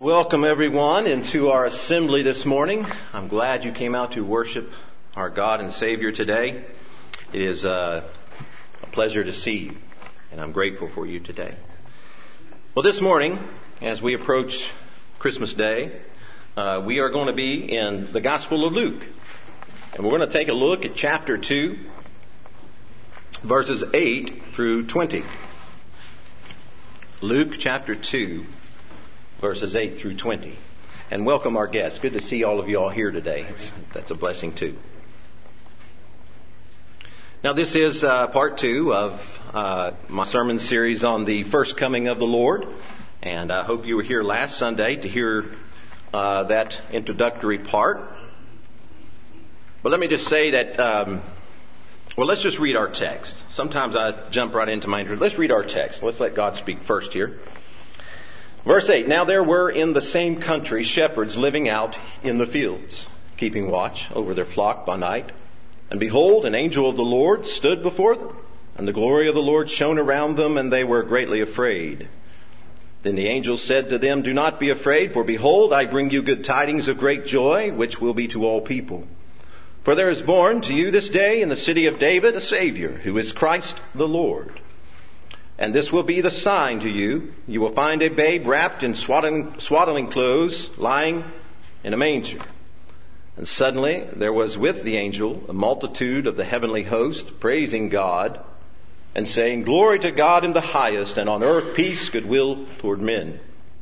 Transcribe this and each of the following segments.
Welcome everyone into our assembly this morning. I'm glad you came out to worship our God and Savior today. It is a pleasure to see you, and I'm grateful for you today. Well, this morning, as we approach Christmas Day, we are going to be in the Gospel of Luke. And we're going to take a look at chapter 2, verses 8 through 20. Luke chapter 2. Verses 8 through 20. And welcome our guests. Good to see all of you all here today. That's a blessing too. Now this is part 2 of my sermon series on the first coming of the Lord. And I hope you were here last Sunday to hear that introductory part. But let me just say that, well, let's just read our text. Sometimes I jump right into my intro. Let's read our text. Let's let God speak first here. Verse 8, Now there were in the same country shepherds living out in the fields, keeping watch over their flock by night. And behold, an angel of the Lord stood before them, and the glory of the Lord shone around them, and they were greatly afraid. Then the angel said to them, Do not be afraid, for behold, I bring you good tidings of great joy, which will be to all people. For there is born to you this day in the city of David a Savior, who is Christ the Lord. And this will be the sign to you. You will find a babe wrapped in swaddling clothes, lying in a manger. And suddenly there was with the angel a multitude of the heavenly host, praising God and saying, Glory to God in the highest, and on earth peace, goodwill toward men.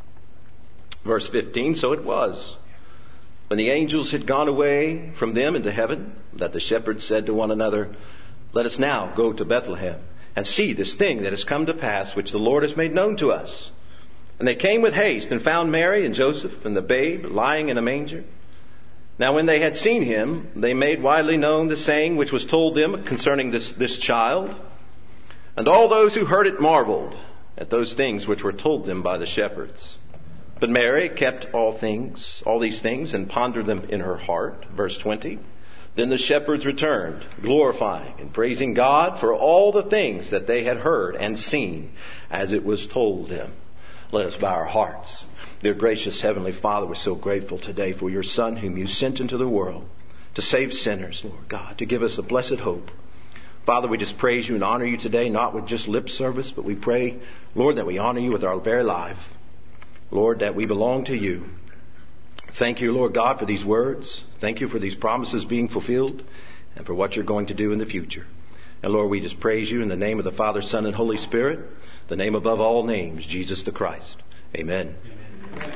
Verse 15, So it was, when the angels had gone away from them into heaven, that the shepherds said to one another, Let us now go to Bethlehem, and see this thing that has come to pass, which the Lord has made known to us. And they came with haste, and found Mary and Joseph and the babe lying in a manger. Now when they had seen him, they made widely known the saying which was told them concerning this child. And all those who heard it marveled at those things which were told them by the shepherds. But Mary kept all these things, and pondered them in her heart. Verse 20. Then the shepherds returned, glorifying and praising God for all the things that they had heard and seen as it was told them. Let us bow our hearts. Dear gracious Heavenly Father, we're so grateful today for your Son whom you sent into the world to save sinners, Lord God, to give us a blessed hope. Father, we just praise you and honor you today, not with just lip service, but we pray, Lord, that we honor you with our very life. Lord, that we belong to you. Thank you, Lord God, for these words. Thank you for these promises being fulfilled and for what you're going to do in the future. And Lord, we just praise you in the name of the Father, Son, and Holy Spirit, the name above all names, Jesus the Christ. Amen. Amen.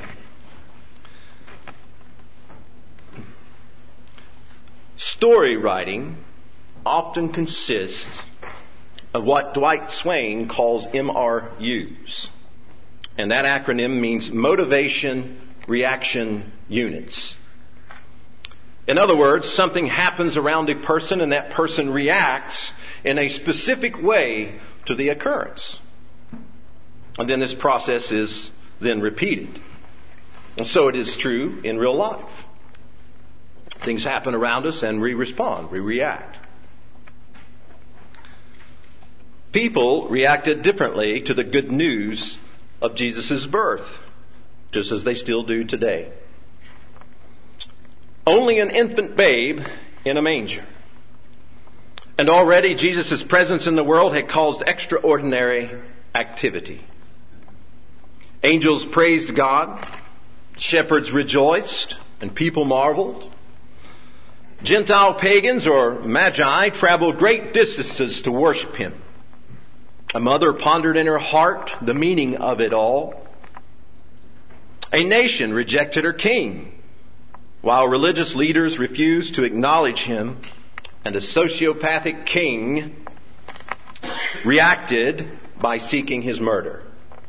Story writing often consists of what Dwight Swain calls MRUs. And that acronym means Motivation Reaction Units. In other words, something happens around a person and that person reacts in a specific way to the occurrence. And then this process is then repeated. And so it is true in real life. Things happen around us and we respond, we react. People reacted differently to the good news of Jesus' birth, just as they still do today. Only an infant babe in a manger. And already Jesus' presence in the world had caused extraordinary activity. Angels praised God, shepherds rejoiced, and people marveled. Gentile pagans or magi traveled great distances to worship him. A mother pondered in her heart the meaning of it all. A nation rejected her king, while religious leaders refused to acknowledge him, and a sociopathic king reacted by seeking his murder.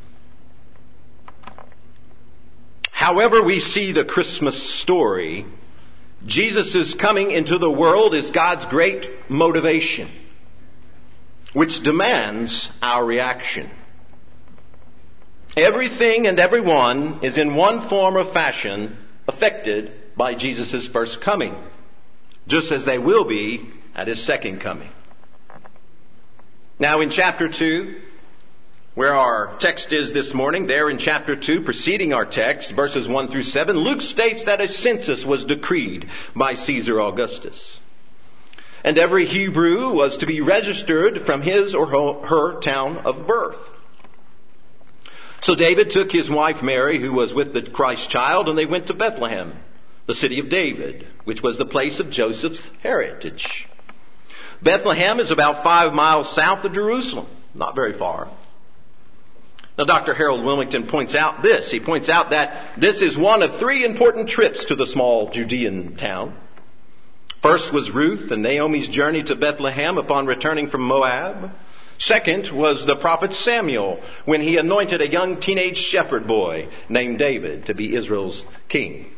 However we see the Christmas story, Jesus' coming into the world is God's great motivation, which demands our reaction. Everything and everyone is in one form or fashion affected by Jesus' first coming, just as they will be at his second coming. Now in chapter 2, Where our text is this morning, there in chapter 2, preceding our text, verses 1 through 7, Luke states that a census was decreed by Caesar Augustus. And every Hebrew was to be registered from his or her town of birth. So David took his wife Mary, who was with the Christ child, and they went to Bethlehem, the city of David, which was the place of Joseph's heritage. Bethlehem is about 5 miles south of Jerusalem, not very far. Now, Dr. Harold Wilmington points out this. He points out that this is one of 3 important trips to the small Judean town. First was Ruth and Naomi's journey to Bethlehem upon returning from Moab. Second was the prophet Samuel when he anointed a young teenage shepherd boy named David to be Israel's king.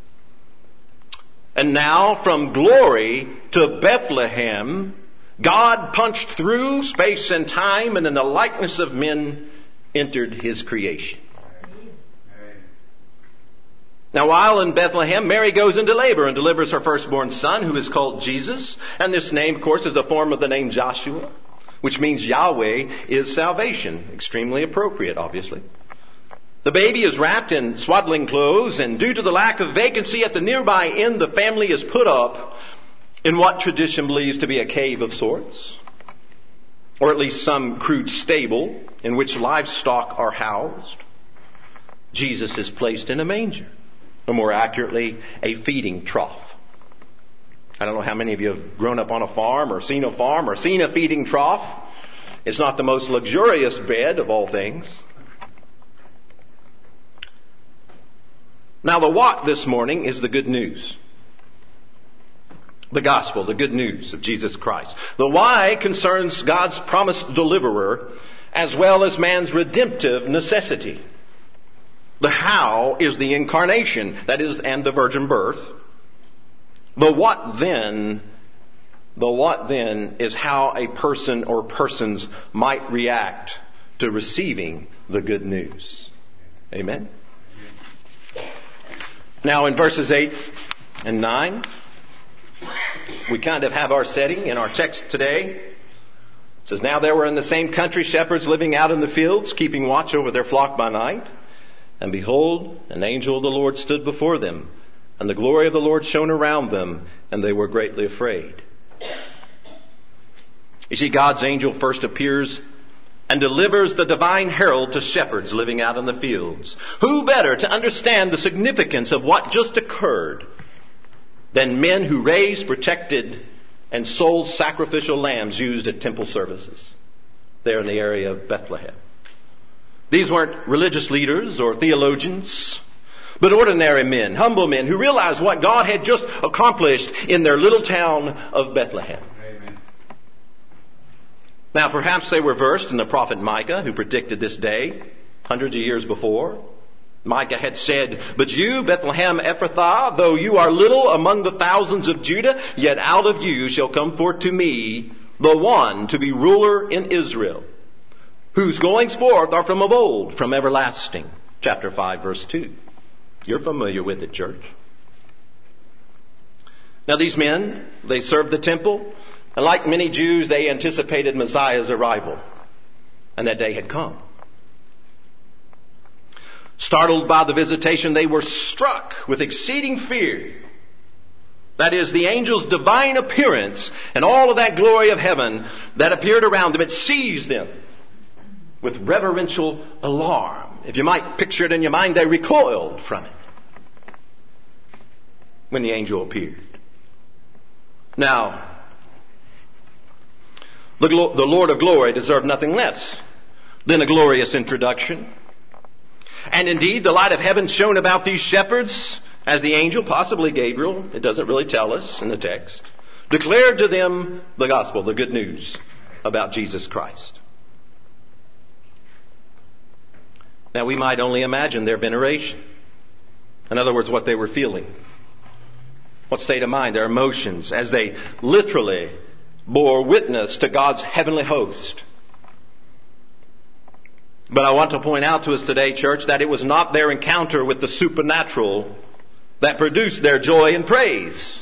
And now from glory to Bethlehem, God punched through space and time and in the likeness of men entered his creation. Now, while in Bethlehem, Mary goes into labor and delivers her firstborn son, who is called Jesus. And this name, of course, is a form of the name Joshua, which means Yahweh is salvation. Extremely appropriate, obviously. The baby is wrapped in swaddling clothes, and due to the lack of vacancy at the nearby inn, the family is put up in what tradition believes to be a cave of sorts, or at least some crude stable in which livestock are housed. Jesus is placed in a manger, or more accurately, a feeding trough. I don't know how many of you have grown up on a farm or seen a feeding trough. It's not the most luxurious bed of all things. Now, the what this morning is the good news. The gospel, the good news of Jesus Christ. The why concerns God's promised deliverer as well as man's redemptive necessity. The how is the incarnation, that is, and the virgin birth. The what then is how a person or persons might react to receiving the good news. Amen? Now in verses 8 and 9, we kind of have our setting in our text today. It says, now there were in the same country shepherds living out in the fields, keeping watch over their flock by night. And behold, an angel of the Lord stood before them, and the glory of the Lord shone around them, and they were greatly afraid. You see, God's angel first appears and delivers the divine herald to shepherds living out in the fields. Who better to understand the significance of what just occurred than men who raised, protected, and sold sacrificial lambs used at temple services there in the area of Bethlehem? These weren't religious leaders or theologians, but ordinary men, humble men who realized what God had just accomplished in their little town of Bethlehem. Amen. Now, perhaps they were versed in the prophet Micah, who predicted this day hundreds of years before. Micah had said, but you, Bethlehem Ephrathah, though you are little among the thousands of Judah, yet out of you shall come forth to me the one to be ruler in Israel, whose goings forth are from of old, from everlasting. Chapter 5, verse 2. You're familiar with it, church. Now these men, they served the temple, and like many Jews, they anticipated Messiah's arrival, and that day had come. Startled by the visitation, they were struck with exceeding fear. That is, the angel's divine appearance and all of that glory of heaven that appeared around them, it seized them with reverential alarm. If you might picture it in your mind, they recoiled from it when the angel appeared. Now, the Lord of glory deserved nothing less than a glorious introduction. And indeed, the light of heaven shone about these shepherds as the angel, possibly Gabriel, it doesn't really tell us in the text, declared to them the gospel, the good news about Jesus Christ. Now, we might only imagine their veneration. In other words, what they were feeling. What state of mind, their emotions, as they literally bore witness to God's heavenly host. But I want to point out to us today, church, that it was not their encounter with the supernatural that produced their joy and praise,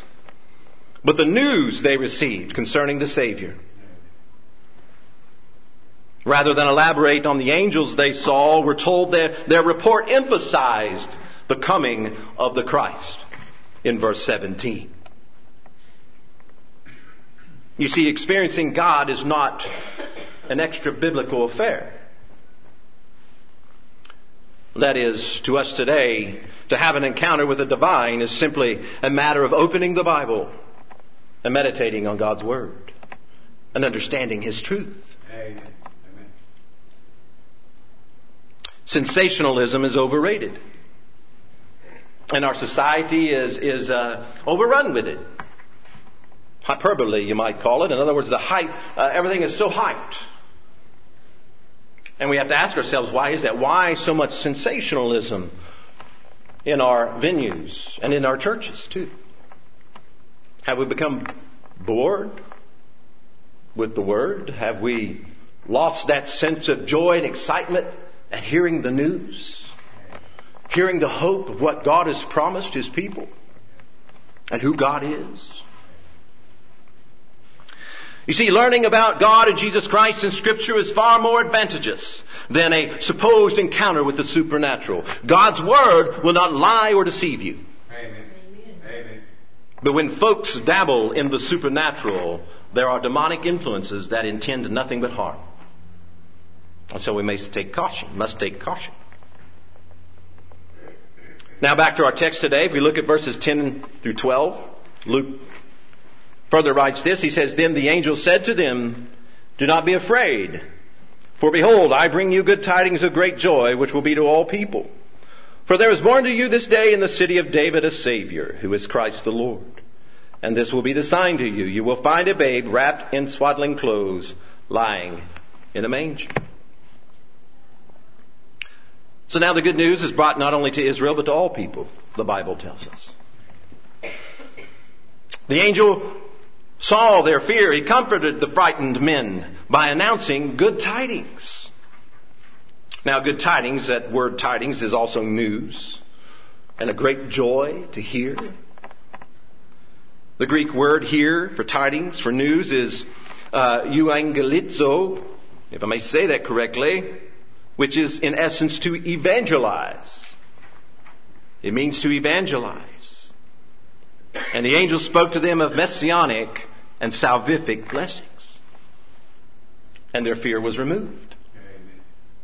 but the news they received concerning the Savior. Rather than elaborate on the angels they saw, we're told that their report emphasized the coming of the Christ in verse 17. You see, experiencing God is not an extra biblical affair. That is, to us today, to have an encounter with the divine is simply a matter of opening the Bible and meditating on God's Word and understanding His truth. Amen. Sensationalism is overrated. And our society is overrun with it. Hyperbole, you might call it. In other words, the hype, everything is so hyped. And we have to ask ourselves, why is that? Why so much sensationalism in our venues and in our churches too? Have we become bored with the Word? Have we lost that sense of joy and excitement at hearing the news? Hearing the hope of what God has promised His people and who God is? You see, learning about God and Jesus Christ in Scripture is far more advantageous than a supposed encounter with the supernatural. God's Word will not lie or deceive you. Amen. Amen. But when folks dabble in the supernatural, there are demonic influences that intend nothing but harm. And so we must take caution. Now back to our text today. If we look at verses 10 through 12, Luke further writes this. He says, "Then the angel said to them, 'Do not be afraid, for behold, I bring you good tidings of great joy, which will be to all people. For there is born to you this day in the city of David a Savior, who is Christ the Lord. And this will be the sign to you. You will find a babe wrapped in swaddling clothes, lying in a manger.'" So now the good news is brought not only to Israel, but to all people, the Bible tells us. The angel saw their fear. He comforted the frightened men by announcing good tidings. Now, good tidings, that word tidings is also news and a great joy to hear. The Greek word here for tidings, for news, is euangelizo, if I may say that correctly, which is in essence to evangelize. It means to evangelize. And the angel spoke to them of messianic and salvific blessings. And their fear was removed. Amen.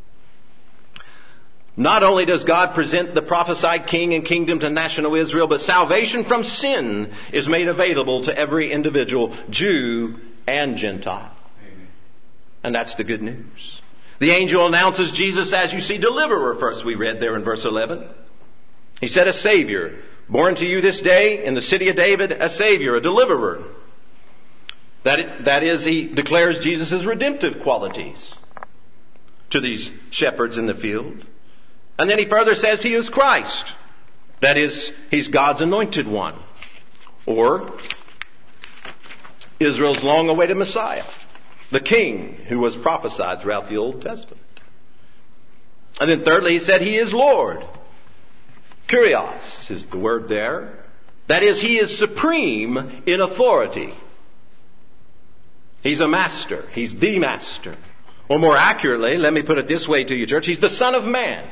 Not only does God present the prophesied king and kingdom to national Israel, but salvation from sin is made available to every individual, Jew and Gentile. Amen. And that's the good news. The angel announces Jesus as, you see, deliverer first, we read there in verse 11. He said, a Savior, born to you this day in the city of David, a Savior, a deliverer. That is, he declares Jesus' redemptive qualities to these shepherds in the field. And then he further says he is Christ. That is, he's God's anointed one. Or Israel's long-awaited Messiah, the King who was prophesied throughout the Old Testament. And then thirdly, he said he is Lord. Kyrios is the word there. That is, he is supreme in authority. He's a master. He's the master. Or more accurately, let me put it this way to you, church, he's the Son of Man,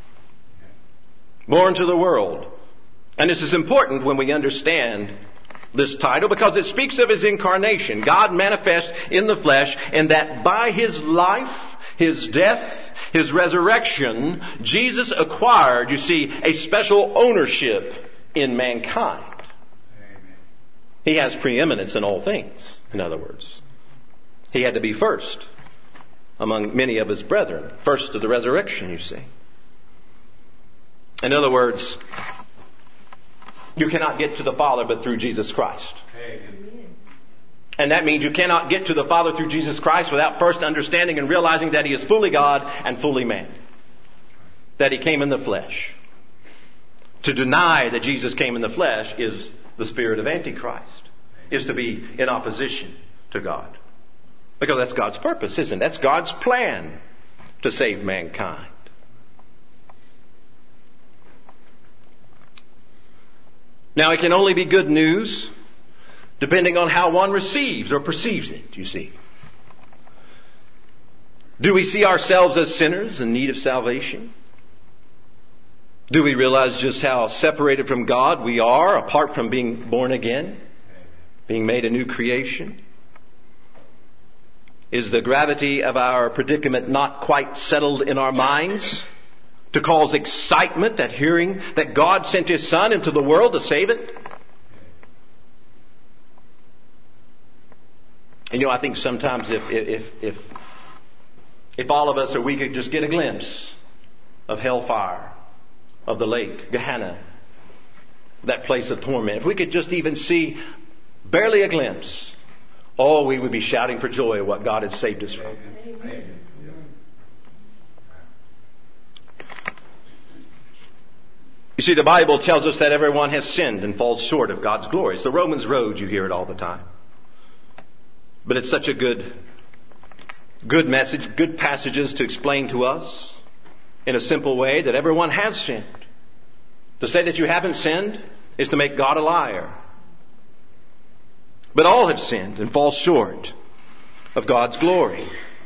born to the world. And this is important when we understand this title, because it speaks of his incarnation. God manifest in the flesh, and that by his life, his death, his resurrection, Jesus acquired, you see, a special ownership in mankind. Amen. He has preeminence in all things, in other words. He had to be first among many of his brethren. First of the resurrection, you see. In other words, you cannot get to the Father but through Jesus Christ. Amen. And that means you cannot get to the Father through Jesus Christ without first understanding and realizing that he is fully God and fully man. That he came in the flesh. To deny that Jesus came in the flesh is the spirit of Antichrist. Is to be in opposition to God. Because that's God's purpose, isn't it? That's God's plan to save mankind. Now, it can only be good news depending on how one receives or perceives it, you see. Do we see ourselves as sinners in need of salvation? Do we realize just how separated from God we are apart from being born again, being made a new creation? Is the gravity of our predicament not quite settled in our minds to cause excitement at hearing that God sent His Son into the world to save it? And I think sometimes if all of us, or we could just get a glimpse of hellfire, of the lake, Gehenna, that place of torment, if we could just even see barely a glimpse, we would be shouting for joy at what God had saved us from. Amen. You see, the Bible tells us that everyone has sinned and falls short of God's glory. It's the Romans road, you hear it all the time. But it's such a good message, good passages to explain to us in a simple way that everyone has sinned. To say that you haven't sinned is to make God a liar. But all have sinned and fall short of God's glory.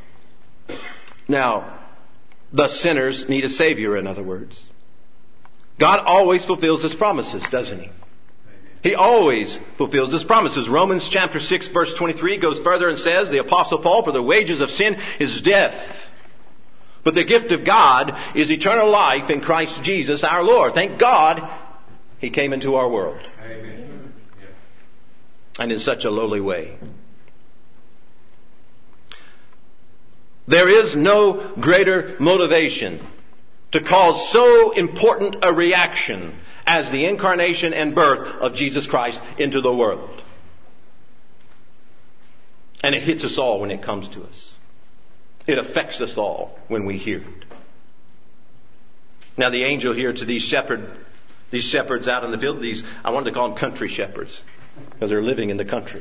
Now, the sinners need a Savior, in other words. God always fulfills His promises, doesn't He? He always fulfills His promises. Romans chapter 6 verse 23 goes further and says, the Apostle Paul, for the wages of sin is death. But the gift of God is eternal life in Christ Jesus our Lord. Thank God He came into our world. Amen. And in such a lowly way. There is no greater motivation to cause so important a reaction as the incarnation and birth of Jesus Christ into the world. And it hits us all when it comes to us. It affects us all when we hear it. Now the angel here to these shepherds out in the field, I wanted to call them country shepherds, because they're living in the country.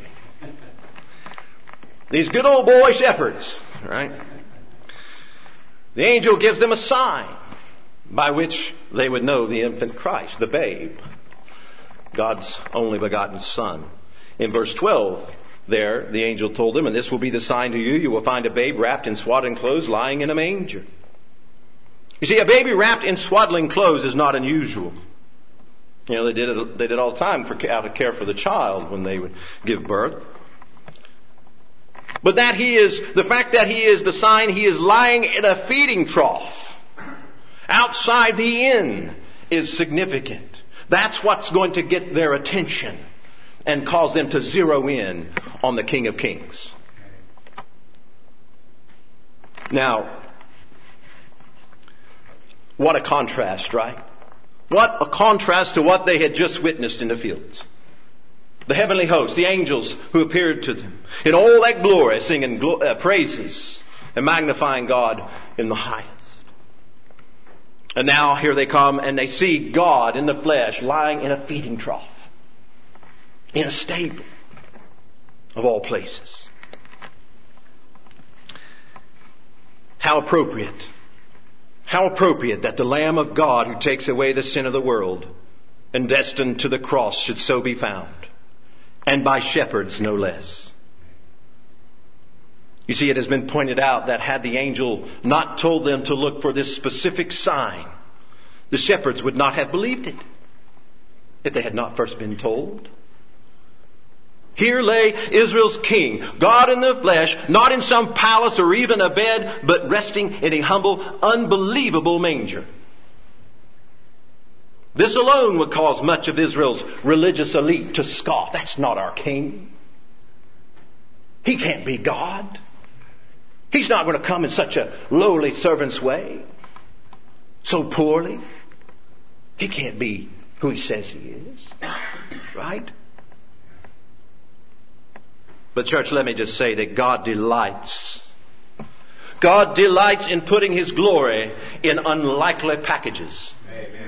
These good old boy shepherds, right? The angel gives them a sign by which they would know the infant Christ, the babe, God's only begotten Son. In verse 12, there, the angel told them, and this will be the sign to you, you will find a babe wrapped in swaddling clothes lying in a manger. You see, a baby wrapped in swaddling clothes is not unusual. They did it all the time out of care for the child when they would give birth. But the fact that he is the sign, he is lying in a feeding trough outside the inn is significant. That's what's going to get their attention and cause them to zero in on the King of Kings. Now, what a contrast, right? What a contrast to what they had just witnessed in the fields. The heavenly host, the angels who appeared to them in all that glory, singing praises and magnifying God in the highest. And now here they come and they see God in the flesh lying in a feeding trough, in a stable of all places. How appropriate that the Lamb of God who takes away the sin of the world and destined to the cross should so be found. And by shepherds no less. You see, it has been pointed out that had the angel not told them to look for this specific sign, the shepherds would not have believed it if they had not first been told. Here lay Israel's king, God in the flesh, not in some palace or even a bed, but resting in a humble, unbelievable manger. This alone would cause much of Israel's religious elite to scoff. That's not our king. He can't be God. He's not going to come in such a lowly servant's way, so poorly. He can't be who he says he is. Right? But church, let me just say that God delights. God delights in putting His glory in unlikely packages. Amen.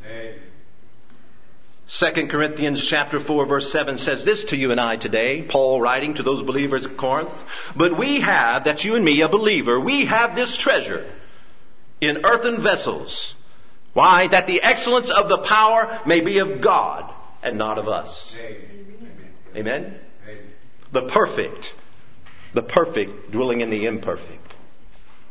2 Corinthians chapter 4 verse 7 says this to you and I today, Paul writing to those believers at Corinth. But we have, that's you and me, a believer, we have this treasure in earthen vessels. Why? That the excellence of the power may be of God and not of us. Amen? Amen. The perfect dwelling in the imperfect.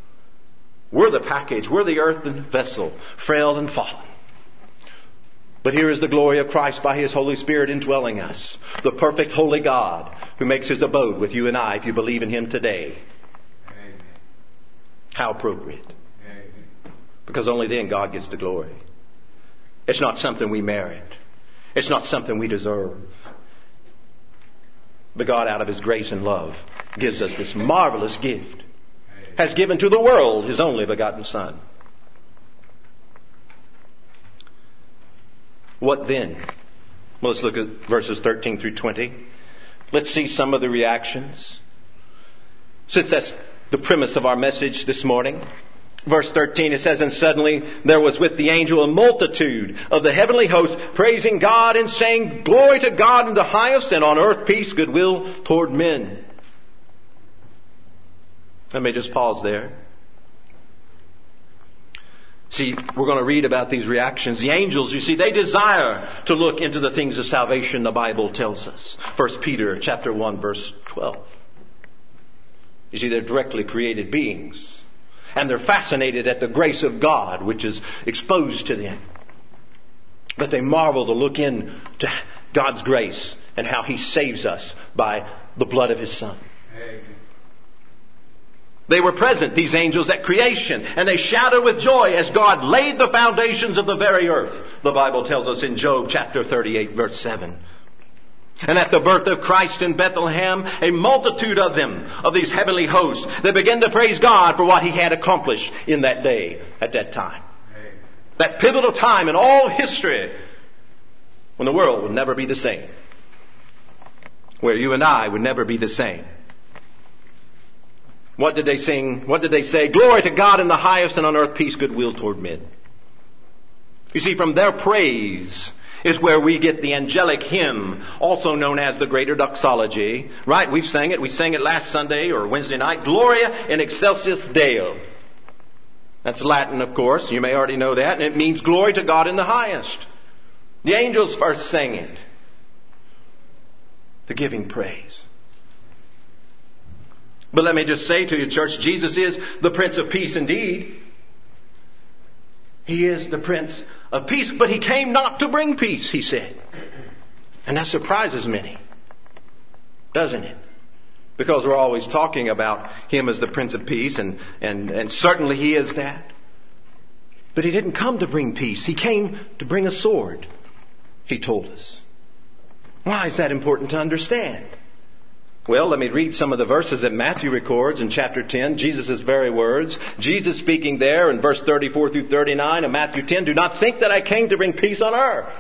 We're the package. We're the earthen vessel, frail and fallen. But here is the glory of Christ by His Holy Spirit indwelling us. The perfect holy God who makes His abode with you and I if you believe in Him today. Amen. How appropriate. Amen. Because only then God gets the glory. It's not something we merit. It's not something we deserve. But God, out of His grace and love, gives us this marvelous gift. Has given to the world His only begotten Son. What then? Well, let's look at verses 13 through 20. Let's see some of the reactions. Since that's the premise of our message this morning. Verse 13, it says, "And suddenly there was with the angel a multitude of the heavenly host, praising God and saying, Glory to God in the highest, and on earth peace, goodwill toward men." Let me just pause there. See, we're going to read about these reactions. The angels, you see, they desire to look into the things of salvation, the Bible tells us. 1 Peter chapter 1, verse 12. You see, they're directly created beings. And they're fascinated at the grace of God, which is exposed to them. But they marvel to look into God's grace and how He saves us by the blood of His Son. Amen. They were present, these angels, at creation, and they shouted with joy as God laid the foundations of the very earth. The Bible tells us in Job chapter 38, verse 7. And at the birth of Christ in Bethlehem, a multitude of them, of these heavenly hosts, they began to praise God for what He had accomplished in that day, at that time. Amen. That pivotal time in all history when the world would never be the same. Where you and I would never be the same. What did they sing? What did they say? Glory to God in the highest, and on earth peace, goodwill toward men. You see, from their praise is where we get the angelic hymn, also known as the Greater Doxology. Right? We sang it. We sang it last Sunday or Wednesday night. Gloria in excelsis Deo. That's Latin, of course. You may already know that. And it means glory to God in the highest. The angels first sang it. The giving praise. But let me just say to you, church, Jesus is the Prince of Peace indeed. He is the Prince of Peace, but He came not to bring peace, He said. And that surprises many, doesn't it? Because we're always talking about Him as the Prince of Peace, and certainly He is that. But He didn't come to bring peace. He came to bring a sword, He told us. Why is that important to understand? Well, let me read some of the verses that Matthew records in chapter 10, Jesus' very words. Jesus speaking there in verse 34 through 39 of Matthew 10, "Do not think that I came to bring peace on earth."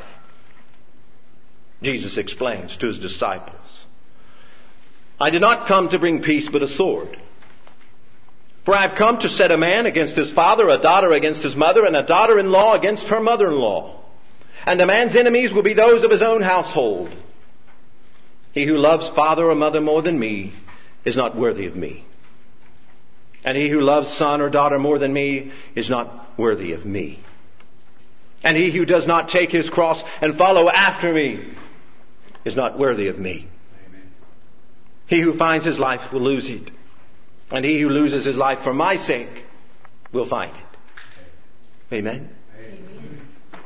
Jesus explains to His disciples, "I did not come to bring peace but a sword. For I have come to set a man against his father, a daughter against his mother, and a daughter-in-law against her mother-in-law. And a man's enemies will be those of his own household. He who loves father or mother more than me is not worthy of me. And he who loves son or daughter more than me is not worthy of me. And he who does not take his cross and follow after me is not worthy of me. Amen. He who finds his life will lose it. And he who loses his life for my sake will find it." Amen. Amen.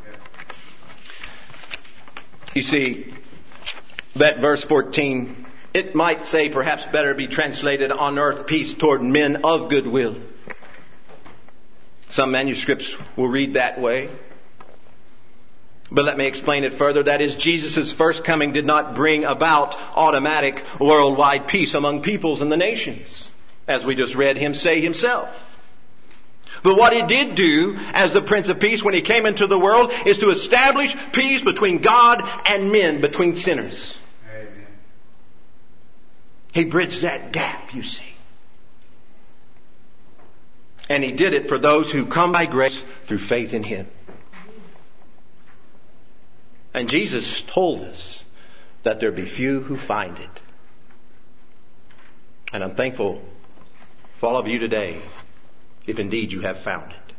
You see, that verse 14, it might say perhaps better be translated, "On earth peace toward men of goodwill." Some manuscripts will read that way. But let me explain it further. That is, Jesus' first coming did not bring about automatic worldwide peace among peoples and the nations, as we just read Him say Himself. But what He did do as the Prince of Peace when He came into the world is to establish peace between God and men, between sinners. Amen. He bridged that gap, you see. And He did it for those who come by grace through faith in Him. And Jesus told us that there be few who find it. And I'm thankful for all of you today, if indeed you have found it.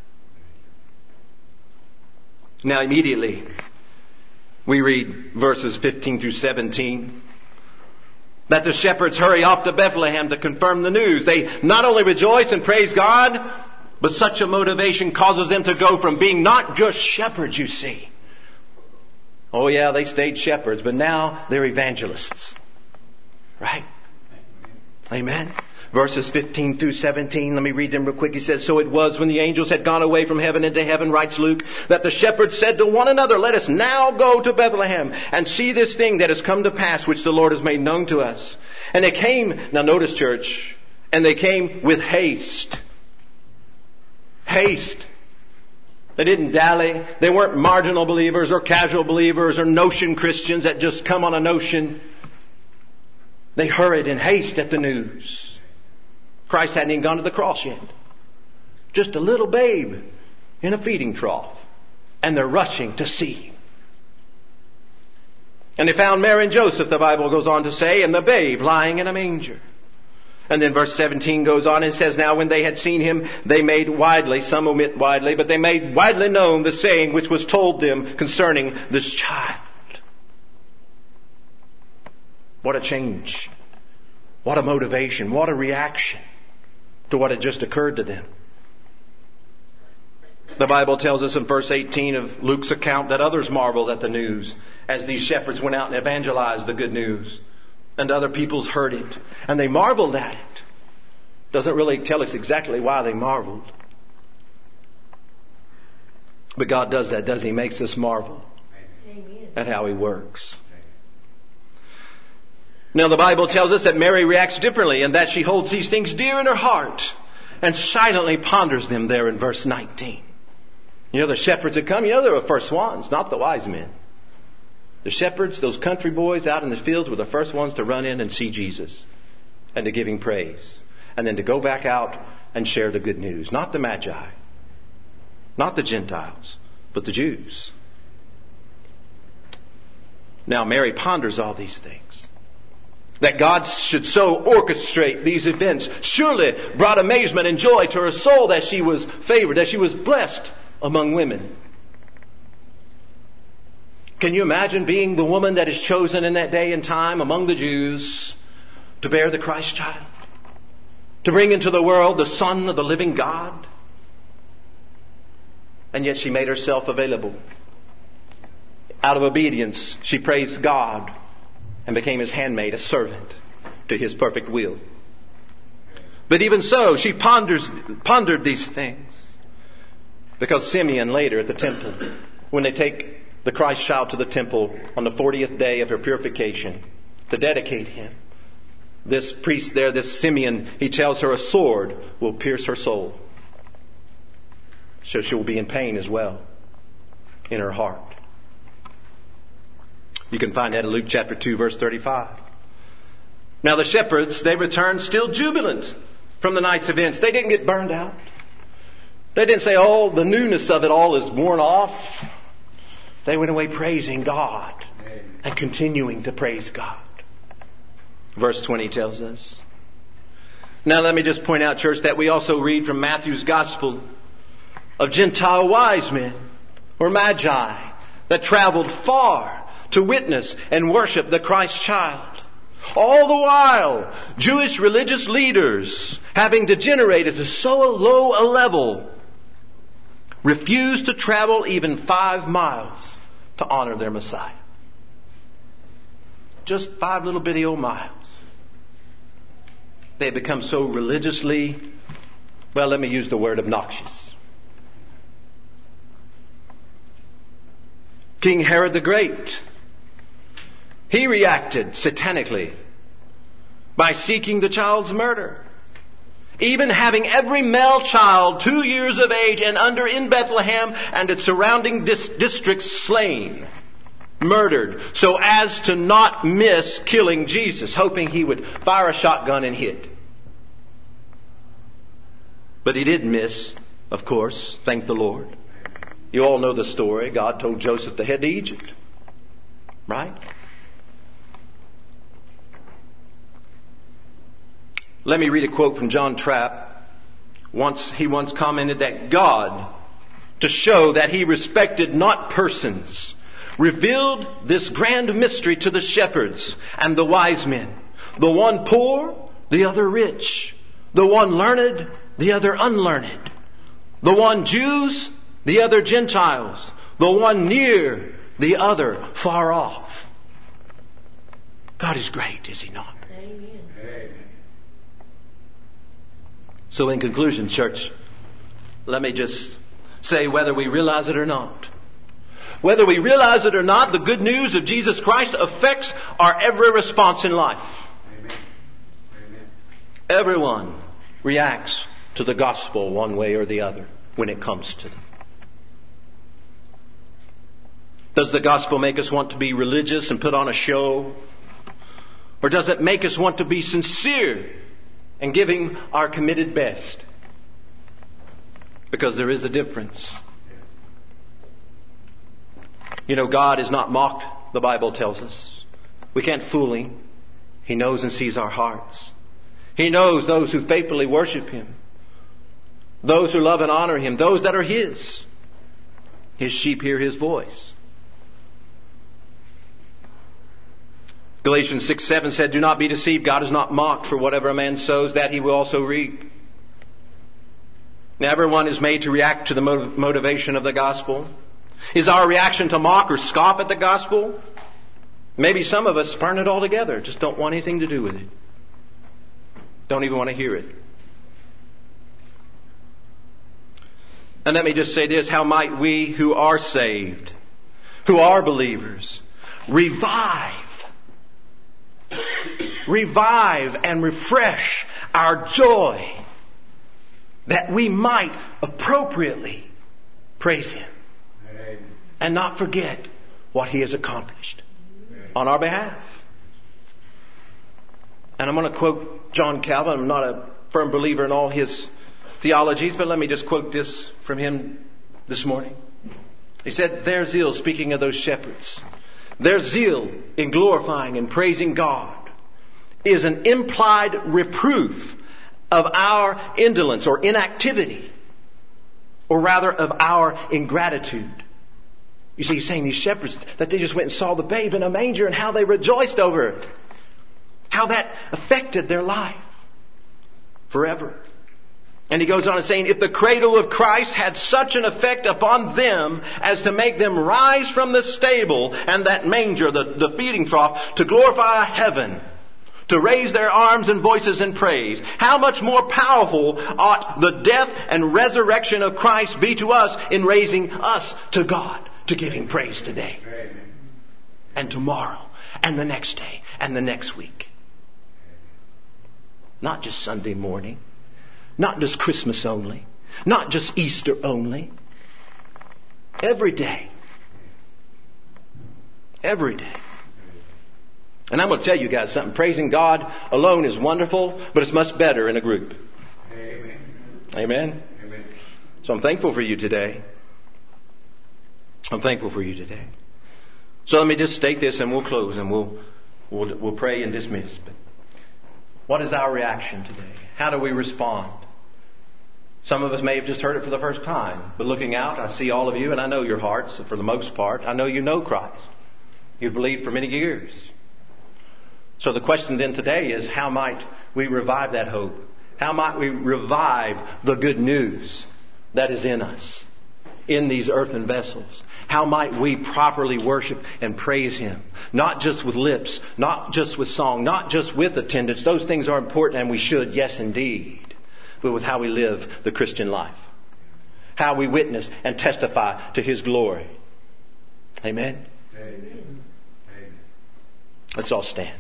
Now immediately, we read verses 15 through 17. That the shepherds hurry off to Bethlehem to confirm the news. They not only rejoice and praise God, But such a motivation causes them to go from being not just shepherds, you see. Oh yeah, they stayed shepherds, but now they're evangelists. Right? Amen. Verses 15 through 17, let me read them real quick. He says, "So it was when the angels had gone away from heaven into heaven," writes Luke, "that the shepherds said to one another, 'Let us now go to Bethlehem and see this thing that has come to pass, which the Lord has made known to us.' And they came," now notice church, "and they came with haste." Haste. They didn't dally. They weren't marginal believers or casual believers or notion Christians that just come on a notion. They hurried in haste at the news. Christ hadn't even gone to the cross yet. Just a little babe in a feeding trough. And they're rushing to see him. And they found Mary and Joseph, the Bible goes on to say, and the babe lying in a manger. And then verse 17 goes on and says, "Now when they had seen him, they made widely," some omit widely, but they made widely known the saying which was told them concerning this child. What a change. What a motivation. What a reaction to what had just occurred to them. The Bible tells us in verse 18 of Luke's account that others marveled at the news as these shepherds went out and evangelized the good news. And other peoples heard it. And they marveled at it. Doesn't really tell us exactly why they marveled. But God does that, doesn't He? He makes us marvel at how He works. Now the Bible tells us that Mary reacts differently and that she holds these things dear in her heart and silently ponders them there in verse 19. You know, the shepherds had come. You know, they were the first ones, not the wise men. The shepherds, those country boys out in the fields, were the first ones to run in and see Jesus and to give Him praise. And then to go back out and share the good news. Not the Magi, not the Gentiles, but the Jews. Now Mary ponders all these things. That God should so orchestrate these events surely brought amazement and joy to her soul that she was favored, that she was blessed among women. Can you imagine being the woman that is chosen in that day and time among the Jews to bear the Christ child? To bring into the world the Son of the living God? And yet she made herself available. Out of obedience, she praised God and became His handmaid, a servant to His perfect will. But even so, she pondered these things. Because Simeon later at the temple, when they take the Christ child to the temple on the 40th day of her purification to dedicate Him, this priest there, this Simeon, he tells her a sword will pierce her soul. So she will be in pain as well in her heart. You can find that in Luke chapter 2 verse 35. Now the shepherds, they returned still jubilant from the night's events. They didn't get burned out. They didn't say, oh, the newness of it all is worn off. They went away praising God and continuing to praise God. Verse 20 tells us. Now let me just point out, church, that we also read from Matthew's Gospel of Gentile wise men or magi that traveled far to witness and worship the Christ child. All the while, Jewish religious leaders, having degenerated to so low a level, refused to travel even 5 miles to honor their Messiah. Just 5 little bitty old miles. They had become so religiously, well, let me use the word obnoxious. King Herod the Great, he reacted satanically by seeking the child's murder. Even having every male child 2 years of age and under in Bethlehem and its surrounding districts slain, murdered, so as to not miss killing Jesus, hoping he would fire a shotgun and hit. But he didn't miss, of course, thank the Lord. You all know the story. God told Joseph to head to Egypt. Right? Let me read a quote from John Trapp. He once commented that God, to show that He respected not persons, revealed this grand mystery to the shepherds and the wise men. The one poor, the other rich. The one learned, the other unlearned. The one Jews, the other Gentiles. The one near, the other far off. God is great, is He not? Amen. So in conclusion, church, let me just say, whether we realize it or not, whether we realize it or not, the good news of Jesus Christ affects our every response in life. Amen. Amen. Everyone reacts to the gospel one way or the other when it comes to them. Does the gospel make us want to be religious and put on a show? Or does it make us want to be sincere and giving our committed best? Because there is a difference. You know, God is not mocked, the Bible tells us. We can't fool Him. He knows and sees our hearts. He knows those who faithfully worship Him. Those who love and honor Him. Those that are His. His sheep hear His voice. Galatians 6:7 said, "Do not be deceived. God is not mocked. For whatever a man sows, that he will also reap." Now, everyone is made to react to the motivation of the gospel. Is our reaction to mock or scoff at the gospel? Maybe some of us spurn it altogether. Just don't want anything to do with it. Don't even want to hear it. And let me just say this. How might we who are saved, who are believers, revive and refresh our joy, that we might appropriately praise Him and not forget what He has accomplished on our behalf. And I'm going to quote John Calvin. I'm not a firm believer in all his theologies, but let me just quote this from him this morning. He said, "Their zeal," speaking of those shepherds, "their zeal in glorifying and praising God is an implied reproof of our indolence or inactivity, or rather of our ingratitude." You see, he's saying these shepherds, that they just went and saw the babe in a manger and how they rejoiced over it. How that affected their life forever. And he goes on and saying, if the cradle of Christ had such an effect upon them as to make them rise from the stable and that manger, the feeding trough, to glorify heaven, to raise their arms and voices in praise, how much more powerful ought the death and resurrection of Christ be to us in raising us to God, to give Him praise today and tomorrow and the next day and the next week. Not just Sunday morning, not just Christmas only, not just Easter only. Every day. Every day. And I'm going to tell you guys something. Praising God alone is wonderful, but it's much better in a group. Amen. Amen? Amen. So I'm thankful for you today. I'm thankful for you today. So let me just state this and we'll close and we'll pray and dismiss. But what is our reaction today? How do we respond? Some of us may have just heard it for the first time. But looking out, I see all of you and I know your hearts for the most part. I know you know Christ. You've believed for many years. So the question then today is, how might we revive that hope? How might we revive the good news that is in us, in these earthen vessels? How might we properly worship and praise Him? Not just with lips, not just with song, not just with attendance. Those things are important and we should, yes indeed. But with how we live the Christian life. How we witness and testify to His glory. Amen? Amen. Let's all stand.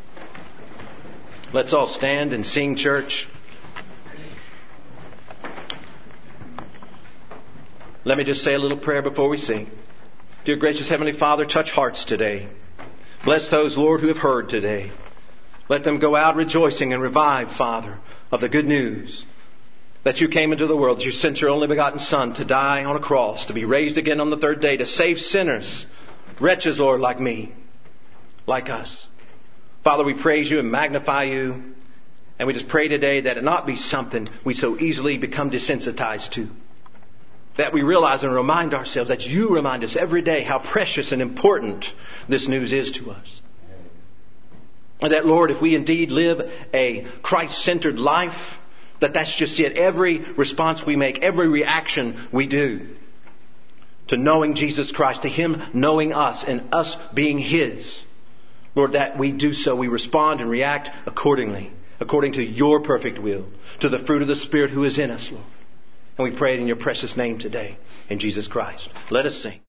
Let's all stand and sing, church. Let me just say a little prayer before we sing. Dear gracious Heavenly Father, touch hearts today. Bless those, Lord, who have heard today. Let them go out rejoicing and revived, Father, of the good news that You came into the world, that You sent Your only begotten Son to die on a cross, to be raised again on the third day, to save sinners, wretches, Lord, like me, like us. Father, we praise You and magnify You, and we just pray today that it not be something we so easily become desensitized to. That we realize and remind ourselves, that You remind us every day how precious and important this news is to us. And that, Lord, if we indeed live a Christ-centered life, That's just it. Every response we make, every reaction we do to knowing Jesus Christ, to Him knowing us and us being His, Lord, that we do so, we respond and react accordingly, according to Your perfect will, to the fruit of the Spirit who is in us, Lord. And we pray it in Your precious name today, in Jesus Christ. Let us sing.